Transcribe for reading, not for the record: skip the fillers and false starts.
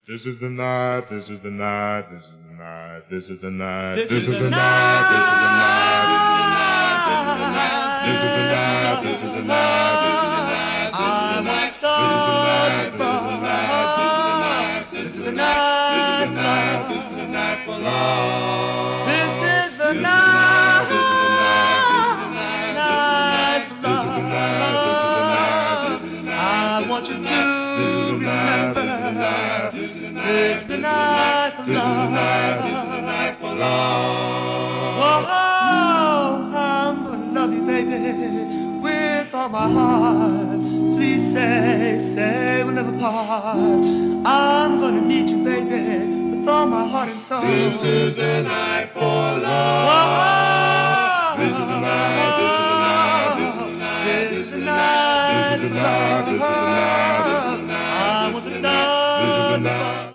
This is the night, this is the night, this is the night, this is the night, This this is is the the night, night, this is the night, this is the night, this is the night, this is the night, this is the night, this is the night, this is the night, this is the night, this is the night, this is the night, this is the night for love. This is the night, this is the night, this is the night, night for this is the night, this is the night, this is the night, I want you to remember. this is the night, this is the night, It's the night for this is the night, this love. is the night for love. Oh, I'm gonna love you, baby, with all my heart. Please say we'll never part. I'm gonna need you, baby, with all my heart and soul. This is the night for love. This is the night, this is the night, this is the night, this is the night, this is the night, this is the night, this is the night, I want to start. this is the night.